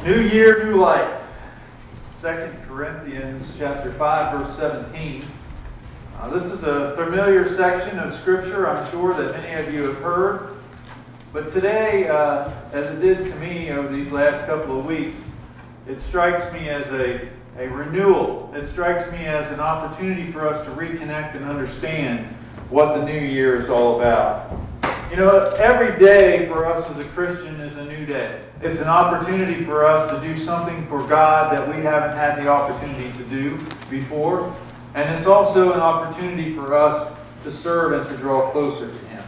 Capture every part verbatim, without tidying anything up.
New year, new life. Second Corinthians chapter five, verse seventeen. Uh, this is a familiar section of Scripture, I'm sure, that many of you have heard. But today, uh, as it did to me over these last couple of weeks, it strikes me as a, a renewal. It strikes me as an opportunity for us to reconnect and understand what the new year is all about. You know, every day for us as a Christian is a new day. It's an opportunity for us to do something for God that we haven't had the opportunity to do before. And it's also an opportunity for us to serve and to draw closer to Him.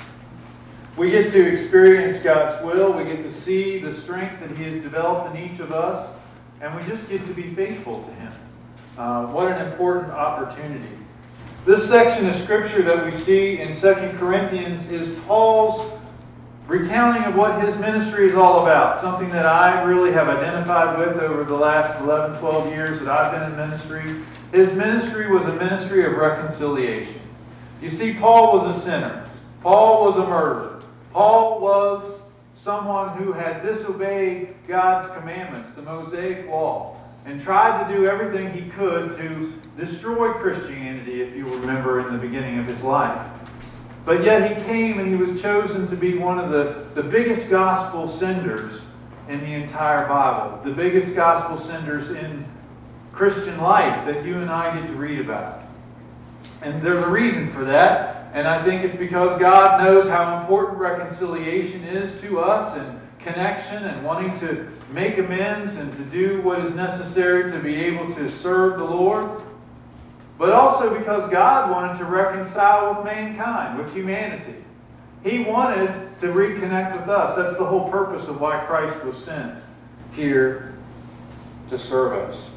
We get to experience God's will. We get to see the strength that He has developed in each of us. And we just get to be faithful to Him. Uh, what an important opportunity. This section of Scripture that we see in Second Corinthians is Paul's recounting of what his ministry is all about. Something that I really have identified with over the last eleven, twelve years that I've been in ministry. His ministry was a ministry of reconciliation. You see, Paul was a sinner. Paul was a murderer. Paul was someone who had disobeyed God's commandments, the Mosaic Law, and tried to do everything he could to destroy Christianity, if you remember, in the beginning of his life. But yet he came and he was chosen to be one of the, the biggest gospel senders in the entire Bible. The biggest gospel senders in Christian life that you and I get to read about. And there's a reason for that. And I think it's because God knows how important reconciliation is to us, and connection, and wanting to make amends and to do what is necessary to be able to serve the Lord. But also because God wanted to reconcile with mankind, with humanity. He wanted to reconnect with us. That's the whole purpose of why Christ was sent here to serve us.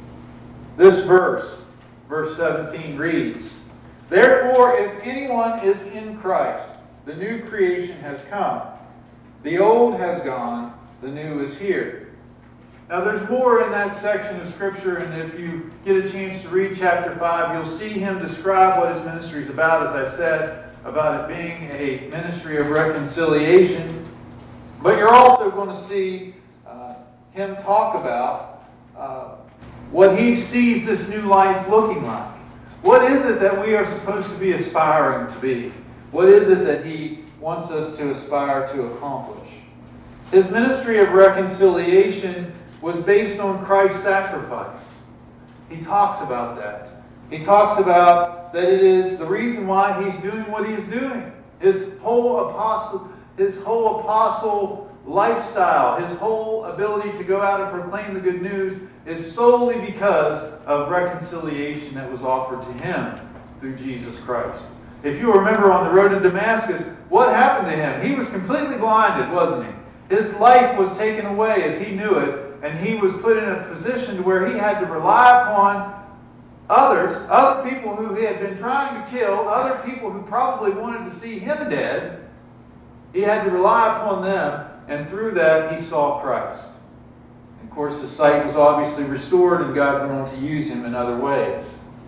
This verse, verse seventeen, reads, "Therefore, if anyone is in Christ, the new creation has come. The old has gone, the new is here." Now there's more in that section of Scripture, and if you get a chance to read chapter five, you'll see him describe what his ministry is about, as I said, about it being a ministry of reconciliation. But you're also going to see uh, him talk about uh, what he sees this new life looking like. What is it that we are supposed to be aspiring to be? What is it that he wants us to aspire to accomplish? His ministry of reconciliation was based on Christ's sacrifice. He talks about that. He talks about that it is the reason why he's doing what he's doing. His whole apostle, his whole apostle lifestyle, his whole ability to go out and proclaim the good news is solely because of reconciliation that was offered to him through Jesus Christ. If you remember on the road to Damascus, what happened to him? He was completely blinded, wasn't he? His life was taken away as he knew it, and he was put in a position to where he had to rely upon others, other people who he had been trying to kill, other people who probably wanted to see him dead. He had to rely upon them, and through that he saw Christ. And of course, his sight was obviously restored, and God went on to use him in other ways.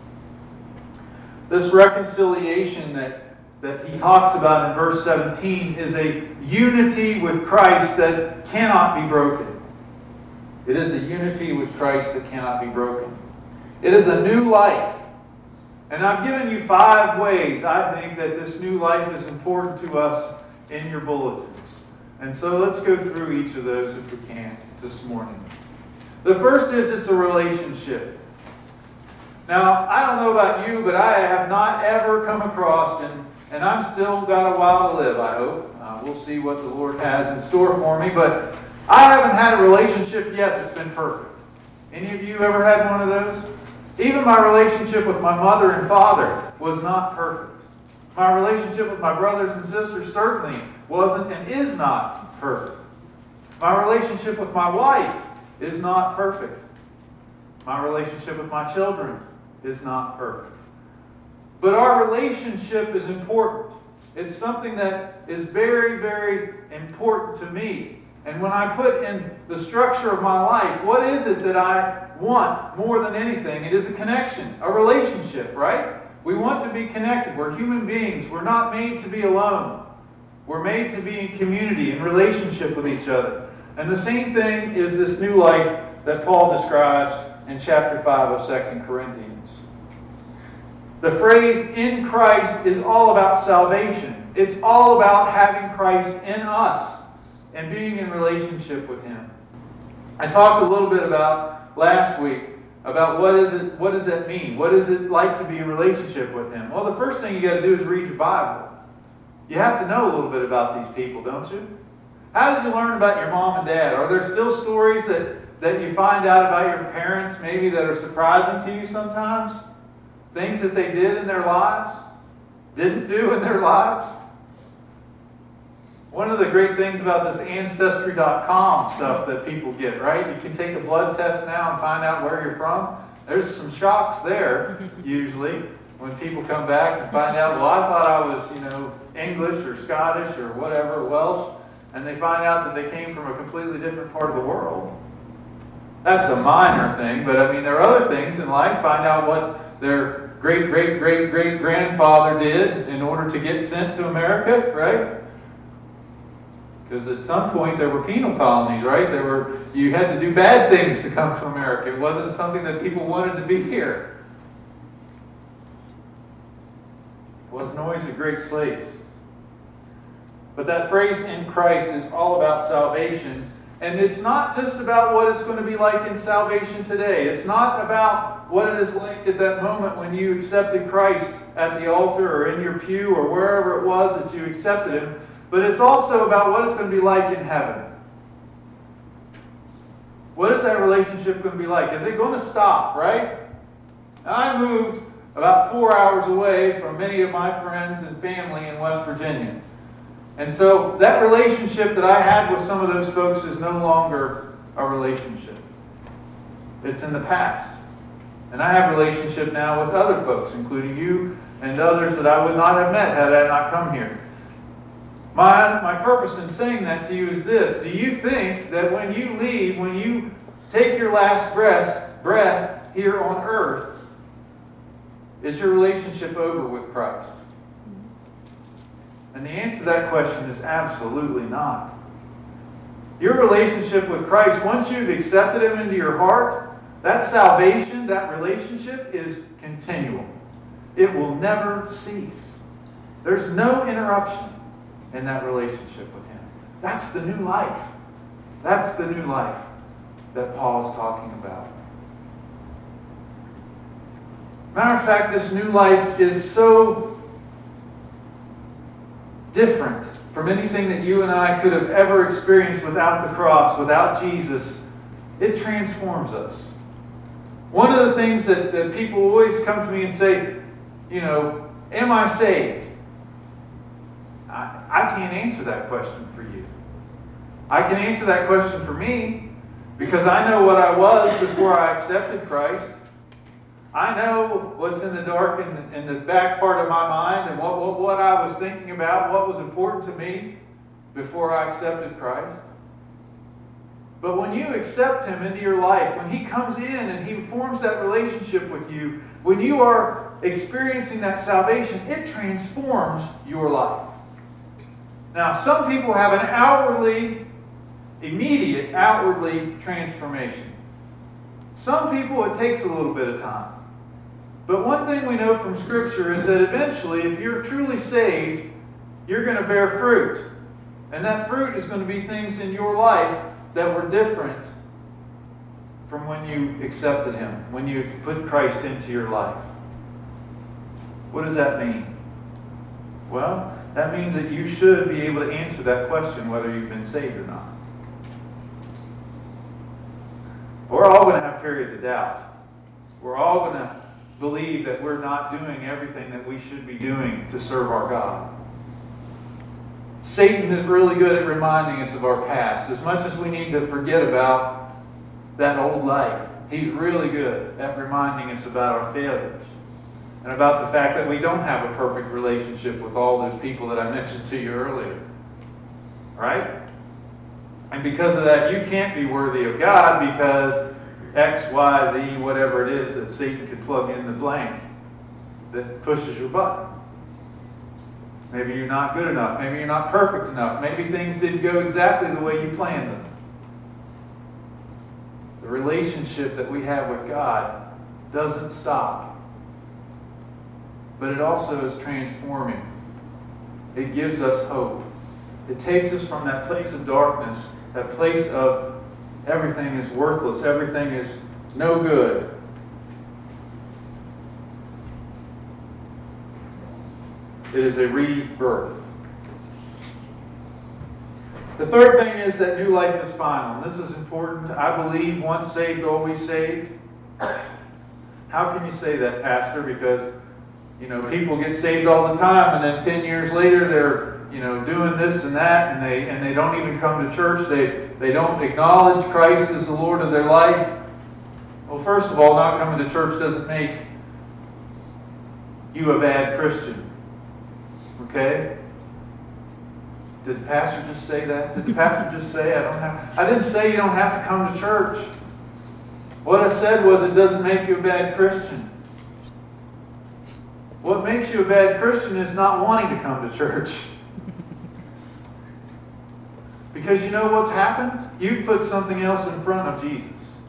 This reconciliation that that he talks about in verse seventeen is a unity with Christ that cannot be broken. It is a unity with Christ that cannot be broken. It is a new life. And I've given you five ways I think that this new life is important to us in your bulletins. And so let's go through each of those if we can this morning. The first is it's a relationship. Now, I don't know about you, but I have not ever come across, and, and I'm still got a while to live, I hope. Uh, we'll see what the Lord has in store for me, but I haven't had a relationship yet that's been perfect. Any of you ever had one of those? Even my relationship with my mother and father was not perfect. My relationship with my brothers and sisters certainly wasn't and is not perfect. My relationship with my wife is not perfect. My relationship with my children is not perfect. But our relationship is important. It's something that is very, very important to me. And when I put in the structure of my life, what is it that I want more than anything? It is a connection, a relationship, right? We want to be connected. We're human beings. We're not made to be alone. We're made to be in community, in relationship with each other. And the same thing is this new life that Paul describes in chapter five of Second Corinthians. The phrase "in Christ" is all about salvation. It's all about having Christ in us and being in relationship with Him. I talked a little bit about last week about what is it, what does that mean? What is it like to be in relationship with Him? Well, the first thing you got to do is read your Bible. You have to know a little bit about these people, don't you? How did you learn about your mom and dad? Are there still stories that, that you find out about your parents maybe that are surprising to you sometimes? Things that they did in their lives? Didn't do in their lives? One of the great things about this Ancestry dot com stuff that people get, right? You can take a blood test now and find out where you're from. There's some shocks there, usually, when people come back and find out, well, I thought I was, you know, English or Scottish or whatever, Welsh, and they find out that they came from a completely different part of the world. That's a minor thing, but I mean, there are other things in life. Find out what their great, great, great, great grandfather did in order to get sent to America, right? Because at some point there were penal colonies, right? There were, you had to do bad things to come to America. It wasn't something that people wanted to be here. It wasn't always a great place. But that phrase "in Christ" is all about salvation. And it's not just about what it's going to be like in salvation today. It's not about what it is like at that moment when you accepted Christ at the altar or in your pew or wherever it was that you accepted Him. But it's also about what it's going to be like in heaven. What is that relationship going to be like? Is it going to stop, right? Now, I moved about four hours away from many of my friends and family in West Virginia. And so that relationship that I had with some of those folks is no longer a relationship. It's in the past. And I have a relationship now with other folks, including you and others that I would not have met had I not come here. My, my purpose in saying that to you is this. Do you think that when you leave, when you take your last breath, breath here on earth, is your relationship over with Christ? And the answer to that question is absolutely not. Your relationship with Christ, once you've accepted Him into your heart, that salvation, that relationship is continual. It will never cease. There's no interruption in that relationship with Him. That's the new life. That's the new life that Paul is talking about. Matter of fact, this new life is so different from anything that you and I could have ever experienced without the cross, without Jesus. It transforms us. One of the things that, that people always come to me and say, you know, am I saved? I, I can't answer that question for you. I can answer that question for me because I know what I was before I accepted Christ. I know what's in the dark and in, in the back part of my mind and what, what, what I was thinking about, what was important to me before I accepted Christ. But when you accept Him into your life, when He comes in and He forms that relationship with you, when you are experiencing that salvation, it transforms your life. Now, some people have an outwardly, immediate, outwardly transformation. Some people, it takes a little bit of time. But one thing we know from Scripture is that eventually, if you're truly saved, you're going to bear fruit. And that fruit is going to be things in your life that were different from when you accepted Him, when you put Christ into your life. What does that mean? Well, that means that you should be able to answer that question whether you've been saved or not. We're all going to have periods of doubt. We're all going to believe that we're not doing everything that we should be doing to serve our God. Satan is really good at reminding us of our past. As much as we need to forget about that old life, he's really good at reminding us about our failures and about the fact that we don't have a perfect relationship with all those people that I mentioned to you earlier. Right? And because of that, you can't be worthy of God because X, Y, Z, whatever it is that Satan can plug in the blank that pushes your button. Maybe you're not good enough. Maybe you're not perfect enough. Maybe things didn't go exactly the way you planned them. The relationship that we have with God doesn't stop. But it also is transforming. It gives us hope. It takes us from that place of darkness, that place of everything is worthless, everything is no good. It is a rebirth. The third thing is that new life is final. And this is important. I believe once saved, always saved. How can you say that, Pastor? Because, you know, people get saved all the time, and then ten years later they're, you know, doing this and that, and they and they don't even come to church. They they don't acknowledge Christ as the Lord of their life. Well, first of all, not coming to church doesn't make you a bad Christian. Okay? Did the pastor just say that? Did the pastor just say I don't have? I didn't say you don't have to come to church. What I said was it doesn't make you a bad Christian. What makes you a bad Christian is not wanting to come to church. Because you know what's happened? You've put something else in front of Jesus.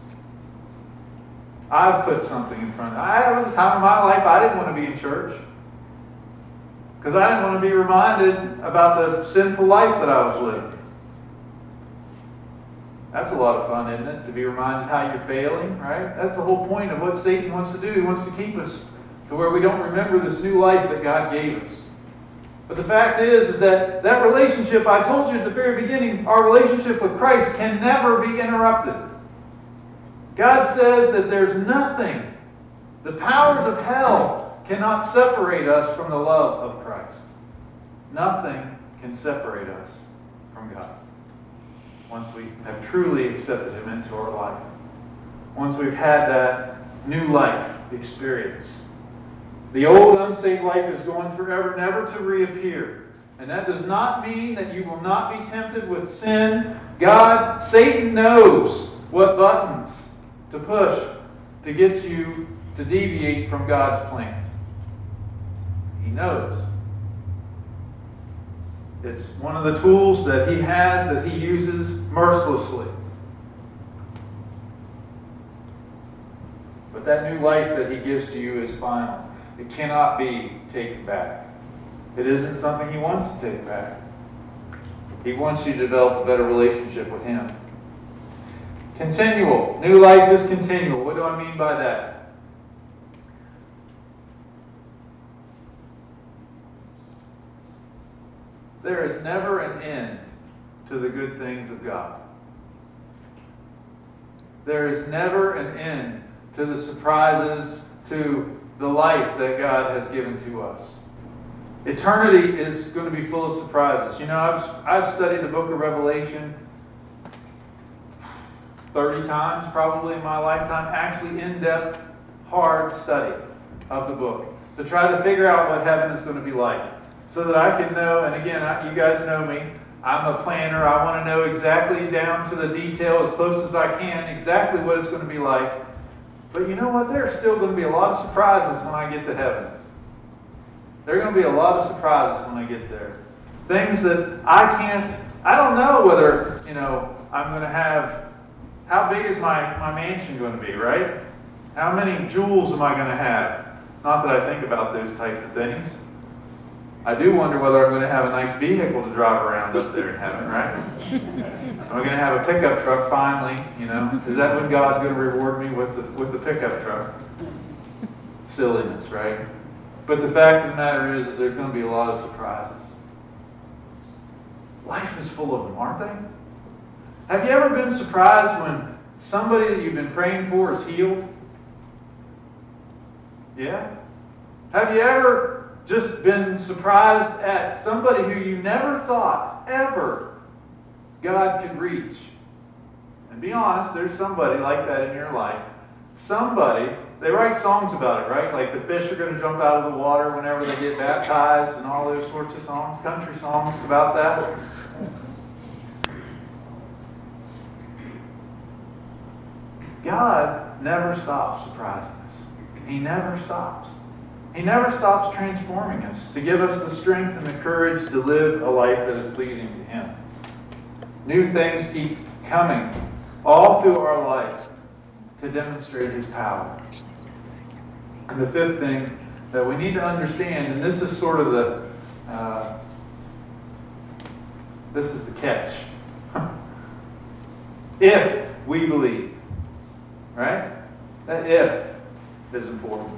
I've put something in front of I There was a time in my life I didn't want to be in church. Because I didn't want to be reminded about the sinful life that I was living. That's a lot of fun, isn't it? To be reminded how you're failing, right? That's the whole point of what Satan wants to do. He wants to keep us to where we don't remember this new life that God gave us. But the fact is, is that that relationship, I told you at the very beginning, our relationship with Christ can never be interrupted. God says that there's nothing, the powers of hell cannot separate us from the love of Christ. Nothing can separate us from God once we have truly accepted Him into our life. Once we've had that new life experience. The old unsaved life is going forever, never to reappear. And that does not mean that you will not be tempted with sin. God, Satan knows what buttons to push to get you to deviate from God's plan. He knows. It's one of the tools that He has that He uses mercilessly. But that new life that He gives to you is final. It cannot be taken back. It isn't something He wants to take back. He wants you to develop a better relationship with Him. Continual. New life is continual. What do I mean by that? There is never an end to the good things of God. There is never an end to the surprises, to the life that God has given to us. Eternity is going to be full of surprises. You know, I've, I've studied the book of Revelation thirty times probably in my lifetime. Actually, in-depth, hard study of the book to try to figure out what heaven is going to be like. So that I can know, and again, I, you guys know me, I'm a planner. I want to know exactly down to the detail, as close as I can, exactly what it's going to be like. But you know what? There's still going to be a lot of surprises when I get to heaven. There are going to be a lot of surprises when I get there. Things that I can't, I don't know whether, you know, I'm going to have, how big is my, my mansion going to be, right? How many jewels am I going to have? Not that I think about those types of things. I do wonder whether I'm going to have a nice vehicle to drive around up there in heaven, right? Am I going to have a pickup truck finally? You know, is that when God's going to reward me with the with the pickup truck? Silliness, right? But the fact of the matter is, is there's going to be a lot of surprises. Life is full of them, aren't they? Have you ever been surprised when somebody that you've been praying for is healed? Yeah? Have you ever just been surprised at somebody who you never thought ever God could reach? And be honest, there's somebody like that in your life. Somebody, they write songs about it, right? Like the fish are going to jump out of the water whenever they get baptized and all those sorts of songs, country songs about that. God never stops surprising us. He never stops. He never stops transforming us to give us the strength and the courage to live a life that is pleasing to Him. New things keep coming all through our lives. to demonstrate His power. And the fifth thing that we need to understand, and this is sort of the, uh, this is the catch. If we believe, right? That if is important.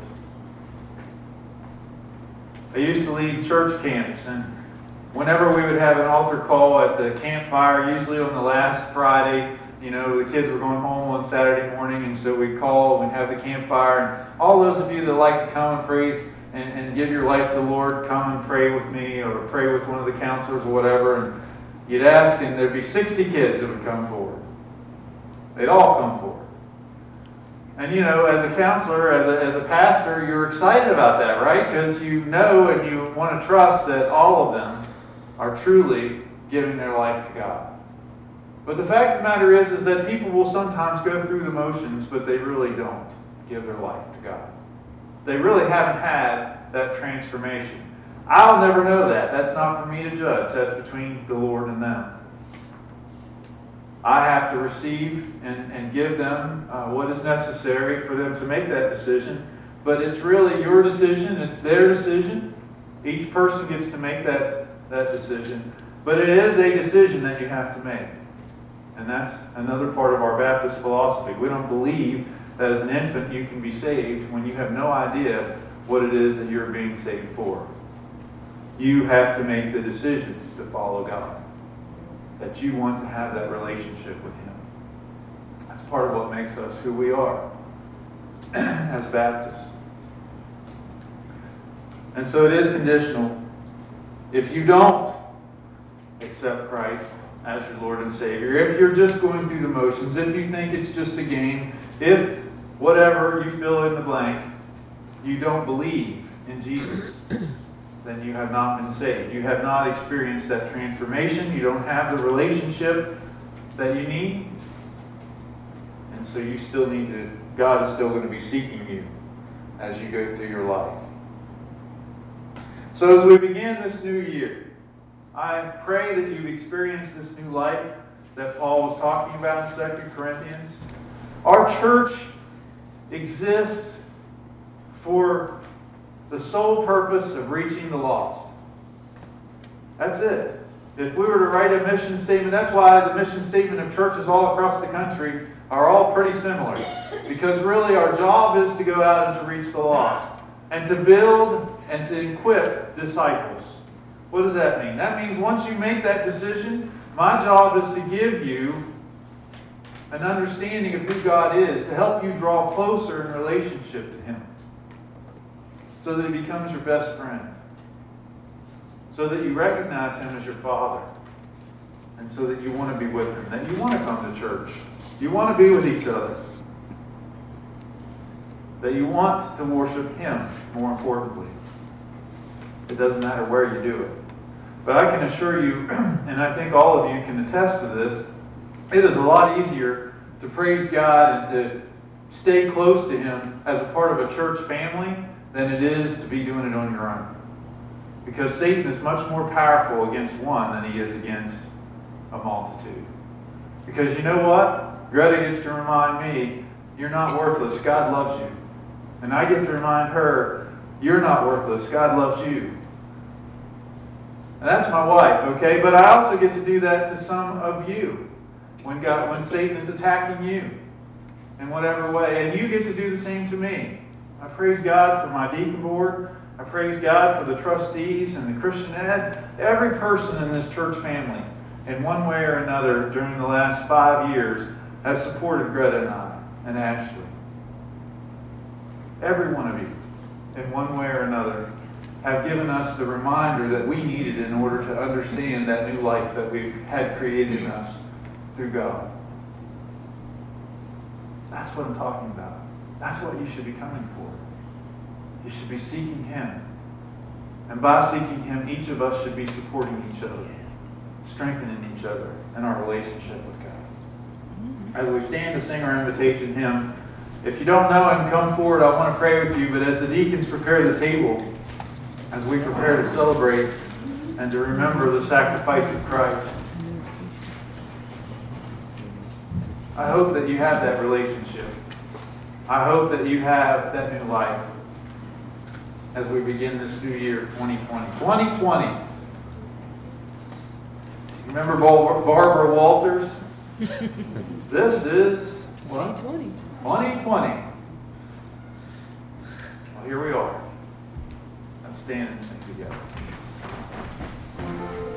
I used to lead church camps, and whenever we would have an altar call at the campfire, usually on the last Friday, you know, the kids were going home on Saturday morning, and so we'd call, we'd have the campfire, and all those of you that like to come and praise and, and give your life to the Lord, come and pray with me, or pray with one of the counselors or whatever, and you'd ask, and there'd be sixty kids that would come forward. They'd all come forward. And you know, as a counselor, as a, as a pastor, you're excited about that, right? Because you know and you want to trust that all of them are truly giving their life to God. But the fact of the matter is, is that people will sometimes go through the motions, but they really don't give their life to God. They really haven't had that transformation. I'll never know that. That's not for me to judge. That's between the Lord and them. I have to receive and, and give them uh, what is necessary for them to make that decision. But it's really your decision. It's their decision. Each person gets to make that, that decision. But it is a decision that you have to make. And that's another part of our Baptist philosophy. We don't believe that as an infant you can be saved when you have no idea what it is that you're being saved for. You have to make the decision to follow God. That you want to have that relationship with Him. That's part of what makes us who we are as Baptists. And so it is conditional. If you don't accept Christ as your Lord and Savior, if you're just going through the motions, if you think it's just a game, if whatever you fill in the blank, you don't believe in Jesus, then you have not been saved. You have not experienced that transformation. You don't have the relationship that you need. And so you still need to, God is still going to be seeking you as you go through your life. So as we begin this new year, I pray that you've experienced this new life that Paul was talking about in Second Corinthians. Our church exists for the sole purpose of reaching the lost. That's it. If we were to write a mission statement, that's why the mission statement of churches all across the country are all pretty similar. Because really our job is to go out and to reach the lost. And to build and to equip disciples. What does that mean? That means once you make that decision, my job is to give you an understanding of who God is, to help you draw closer in relationship to Him. So that He becomes your best friend. So that you recognize Him as your Father. And so that you want to be with Him. That you want to come to church. You want to be with each other. That you want to worship Him, more importantly. It doesn't matter where you do it. But I can assure you, and I think all of you can attest to this, it is a lot easier to praise God and to stay close to Him as a part of a church family than it is to be doing it on your own. Because Satan is much more powerful against one than he is against a multitude. Because you know what? Greta gets to remind me, you're not worthless. God loves you. And I get to remind her, you're not worthless. God loves you. And that's my wife, okay? But I also get to do that to some of you. When God, when Satan is attacking you in whatever way. And you get to do the same to me. I praise God for my deacon board. I praise God for the trustees and the Christian ed. Every person in this church family, in one way or another, during the last five years, has supported Greta and I, and Ashley. Every one of you, in one way or another, have given us the reminder that we needed in order to understand that new life that we've had created in us through God. That's what I'm talking about. That's what you should be coming for. You should be seeking Him. And by seeking Him, each of us should be supporting each other, strengthening each other in our relationship with God. As we stand to sing our invitation hymn, if you don't know Him, come forward. I want to pray with you. But as the deacons prepare the table, as we prepare to celebrate and to remember the sacrifice of Christ, I hope that you have that relationship. I hope that you have that new life as we begin this new year, twenty twenty. twenty twenty. Remember Bar- Barbara Walters? This is what? twenty twenty. twenty twenty. Well, here we are. Let's stand and sing together.